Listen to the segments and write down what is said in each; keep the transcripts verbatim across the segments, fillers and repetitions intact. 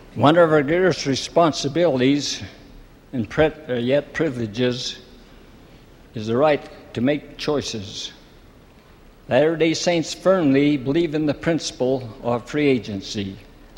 One of our greatest responsibilities and pre- uh, yet privileges is the right to make choices. Latter-day Saints firmly believe in the principle of free agency.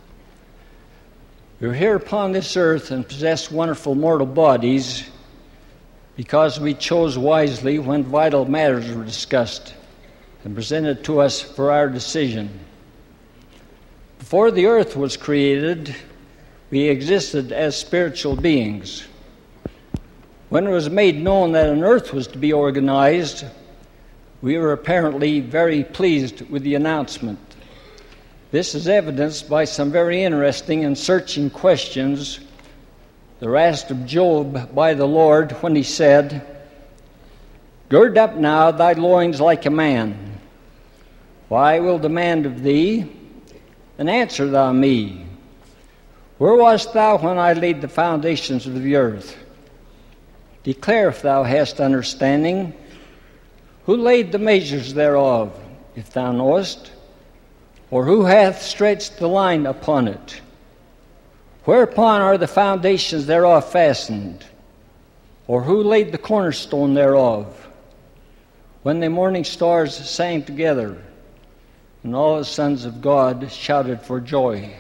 We're here upon this earth and possess wonderful mortal bodies because we chose wisely when vital matters were discussed and presented to us for our decision. Before the earth was created, we existed as spiritual beings. When it was made known that an earth was to be organized, we were apparently very pleased with the announcement. This is evidenced by some very interesting and searching questions that were asked of Job by the Lord when he said, "Gird up now thy loins like a man. For I will demand of thee, and answer thou me. Where wast thou when I laid the foundations of the earth? Declare if thou hast understanding. Who laid the measures thereof, if thou knowest? Or who hath stretched the line upon it? Whereupon are the foundations thereof fastened? Or who laid the cornerstone thereof? When the morning stars sang together, and all the sons of God shouted for joy."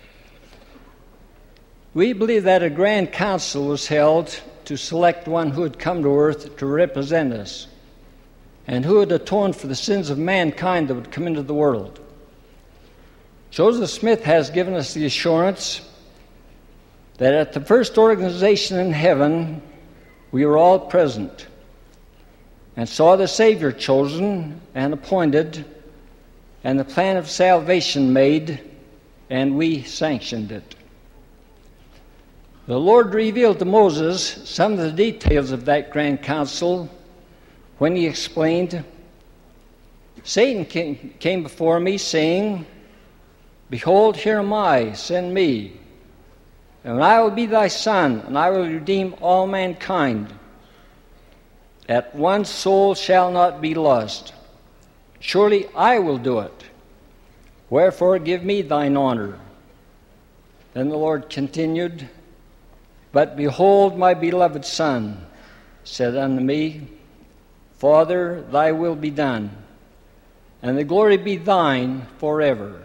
We believe that a grand council was held to select one who had come to earth to represent us, and who would atone for the sins of mankind that would come into the world. Joseph Smith has given us the assurance that at the first organization in heaven, we were all present and saw the Savior chosen and appointed and the plan of salvation made, and we sanctioned it. The Lord revealed to Moses some of the details of that grand council when he explained, "Satan came before me, saying, Behold, here am I, send me. And I will be thy son, and I will redeem all mankind. That one soul shall not be lost. Surely I will do it. Wherefore give me thine honor." Then the Lord continued, "But behold, my beloved Son said unto me, Father, thy will be done, and the glory be thine forever."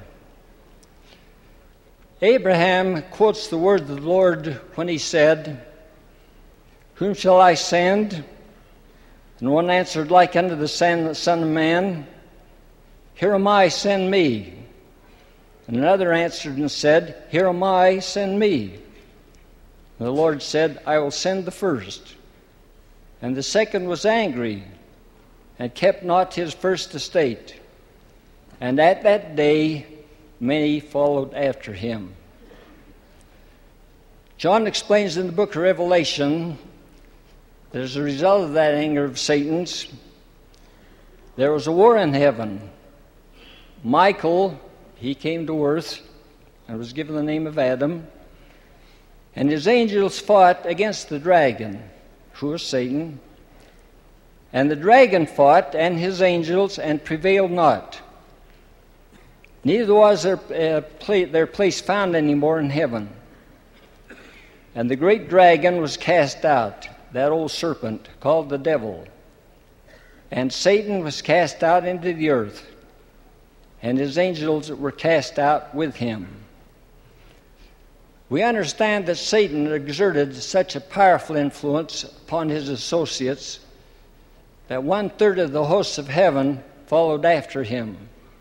Abraham quotes the word of the Lord when he said, "Whom shall I send?" And one answered like unto the Son of Man, "Here am I, send me." And another answered and said, "Here am I, send me." And the Lord said, "I will send the first." And the second was angry, and kept not his first estate. And at that day many followed after him. John explains in the book of Revelation that as a result of that anger of Satan's, there was a war in heaven. Michael, he came to earth and was given the name of Adam, and his angels fought against the dragon, who was Satan. And the dragon fought and his angels and prevailed not. Neither was their, uh, pla- their place found any more in heaven. And the great dragon was cast out, that old serpent called the devil. And Satan was cast out into the earth, and his angels were cast out with him. We understand that Satan exerted such a powerful influence upon his associates that one-third of the hosts of heaven followed after him.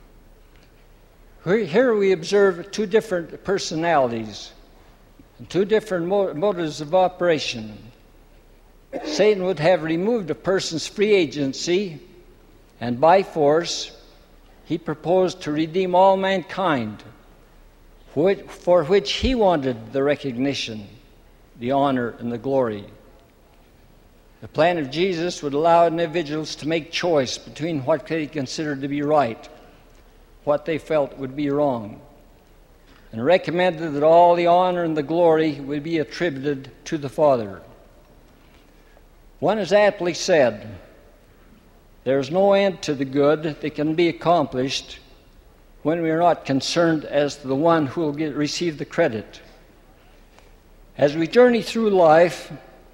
Here we observe two different personalities, and two different motives of operation. Satan would have removed a person's free agency, and by force, he proposed to redeem all mankind, for which he wanted the recognition, the honor, and the glory. The plan of Jesus would allow individuals to make choice between what they considered to be right, what they felt would be wrong, and recommended that all the honor and the glory would be attributed to the Father. One has aptly said, "There is no end to the good that can be accomplished when we are not concerned as to the one who will get, receive the credit. As we journey through life,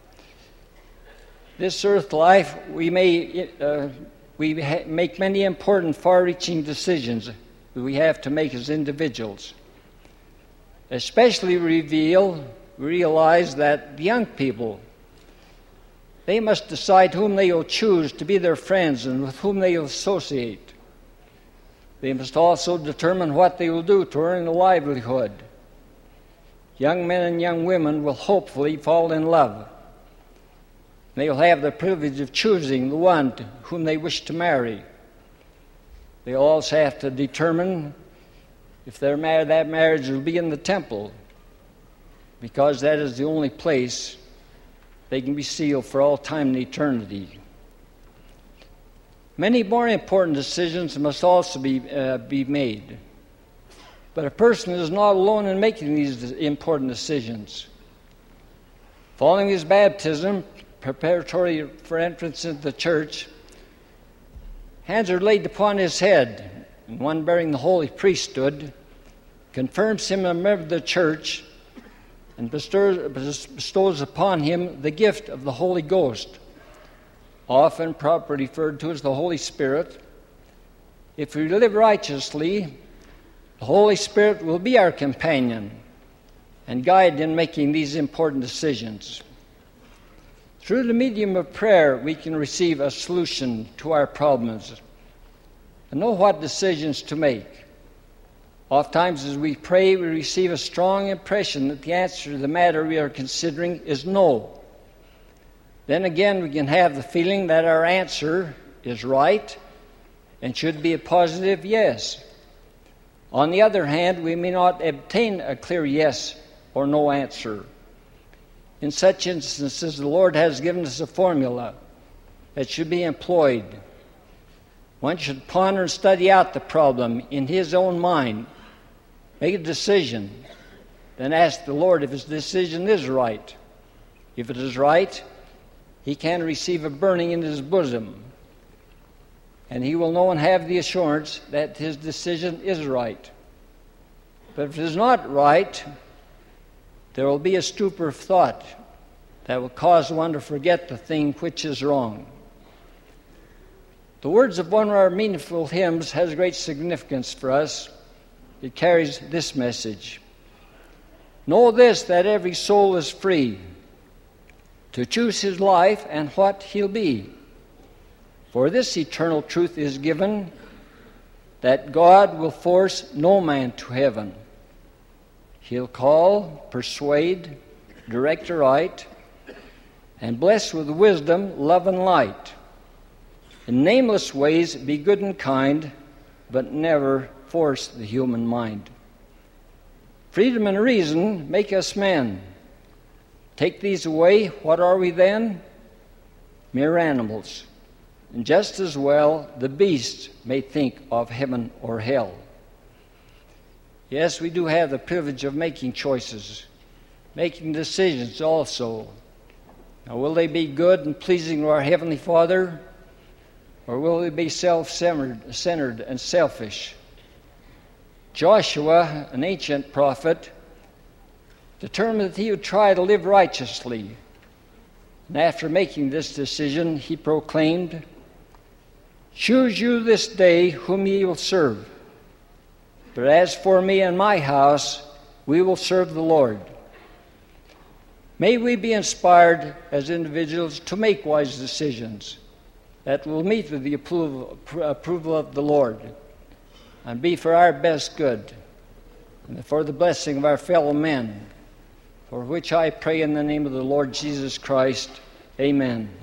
this earth life, we may uh, we ha- make many important, far-reaching decisions that we have to make as individuals. Especially reveal, realize that young people, they must decide whom they will choose to be their friends and with whom they will associate. They must also determine what they will do to earn a livelihood. Young men and young women will hopefully fall in love. They will have the privilege of choosing the one to whom they wish to marry. They also have to determine if they're married, that marriage will be in the temple, because that is the only place they can be sealed for all time and eternity. Many more important decisions must also be, uh, be made. But a person is not alone in making these important decisions. Following his baptism, preparatory for entrance into the church, hands are laid upon his head, and one bearing the holy priesthood confirms him a member of the church and bestows, bestows upon him the gift of the Holy Ghost, often properly referred to as the Holy Spirit. If we live righteously, the Holy Spirit will be our companion and guide in making these important decisions. Through the medium of prayer, we can receive a solution to our problems and know what decisions to make. Oftentimes, as we pray, we receive a strong impression that the answer to the matter we are considering is no. Then again, we can have the feeling that our answer is right and should be a positive yes. On the other hand, we may not obtain a clear yes or no answer. In such instances, the Lord has given us a formula that should be employed. One should ponder and study out the problem in his own mind, make a decision, then ask the Lord if his decision is right. If it is right, he can receive a burning in his bosom, and he will know and have the assurance that his decision is right. But if it is not right, there will be a stupor of thought that will cause one to forget the thing which is wrong. The words of one of our meaningful hymns has great significance for us. It carries this message: know this, that every soul is free to choose his life and what he'll be. For this eternal truth is given, that God will force no man to heaven. He'll call, persuade, direct aright, and bless with wisdom, love, and light. In nameless ways be good and kind, but never force the human mind. Freedom and reason make us men. Take these away, what are we then? Mere animals. And just as well, the beasts may think of heaven or hell. Yes, we do have the privilege of making choices, making decisions also. Now, will they be good and pleasing to our Heavenly Father, or will they be self-centered centered and selfish? Joshua, an ancient prophet, determined that he would try to live righteously. And after making this decision, he proclaimed, "Choose you this day whom ye will serve. But as for me and my house, we will serve the Lord." May we be inspired as individuals to make wise decisions that will meet with the approval, approval of the Lord and be for our best good and for the blessing of our fellow men, for which I pray in the name of the Lord Jesus Christ. Amen.